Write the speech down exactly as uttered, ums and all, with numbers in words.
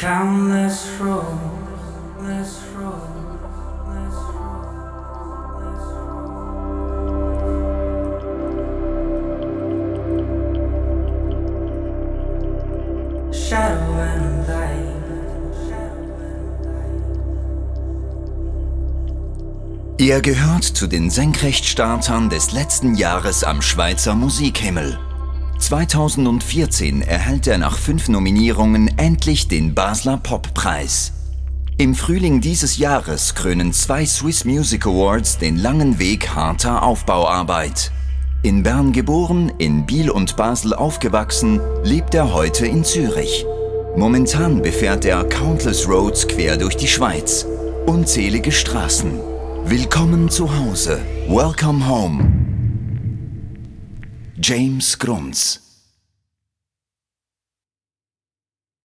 down this road, this road. Shadow and light. Er gehört zu den Senkrechtstartern des letzten Jahres am Schweizer Musikhimmel. zweitausendvierzehn erhält er nach fünf Nominierungen endlich den Basler Poppreis. Im Frühling dieses Jahres krönen zwei Swiss Music Awards den langen Weg harter Aufbauarbeit. In Bern geboren, in Biel und Basel aufgewachsen, lebt er heute in Zürich. Momentan befährt er countless Roads quer durch die Schweiz. Unzählige Straßen. Willkommen zu Hause. Welcome home. James Grunz.